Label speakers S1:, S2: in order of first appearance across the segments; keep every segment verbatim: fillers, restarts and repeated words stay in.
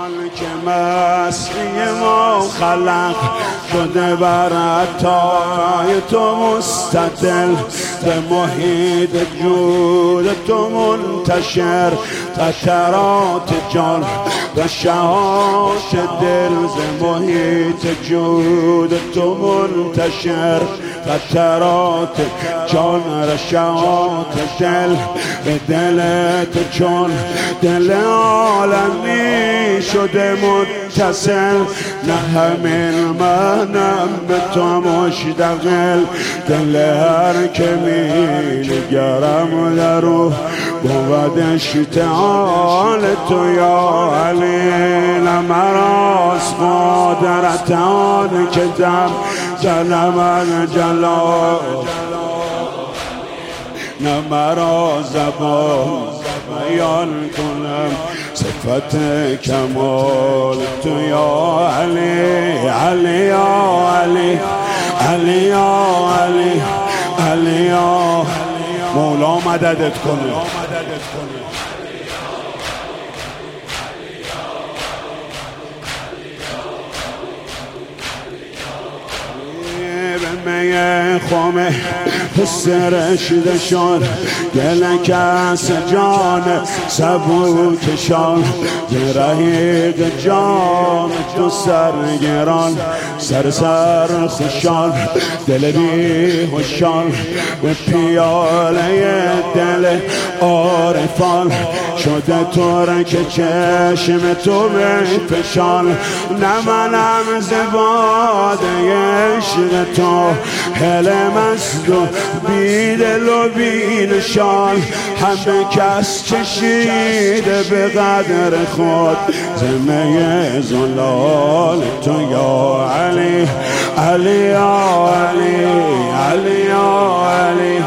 S1: که مسیح ما خلق شده بر عطای تو مستدل، به محیط جود تو منتشر، قطرات جان و شهات دل. ز محیط جود تو منتشر، قطرات جان و شهات دل. به دل تو چون دل عالمی شده متصل، نه همین منم به تو مشتغل. دل هر که می‌نگرم در او بود اشتعال تو یا علی. نه مراست قدرت آن که دم جل من جلال، نه مرا زبان بیان کنم صفت کمال تو یا علی. علی یا علی، علی یا علی، علی یا مولا مددت کنه. می خمه حس رشدشان گل کس جان سبوکشان، رهیق جام تو سرگران سر سر خوشان، دل بی خوشان به پیاله دل عارفان شده طور که چشم تو بفشان. نه منم ز باده عشق تو هل مست و بی دل و بی نشان، همه کس چشیده به قدر خود زمه زلال تو یا علی. علی یا علی، علی یا علی.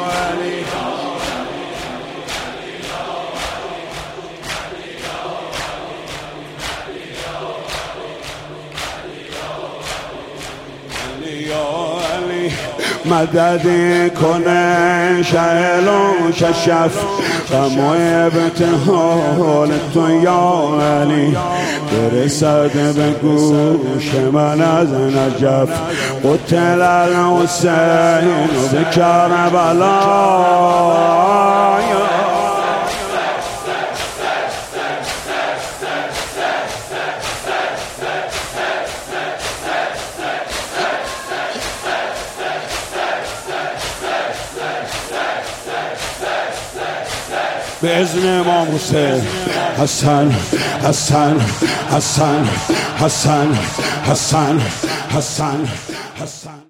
S1: مدد کنه شعل و کشف غم و ابتحال تو یا علی. برسد به گوش من از نجف قتل الحسین به کربلا. به اذن امام حسین حسن حسن حسن حسن حسن حسن حسن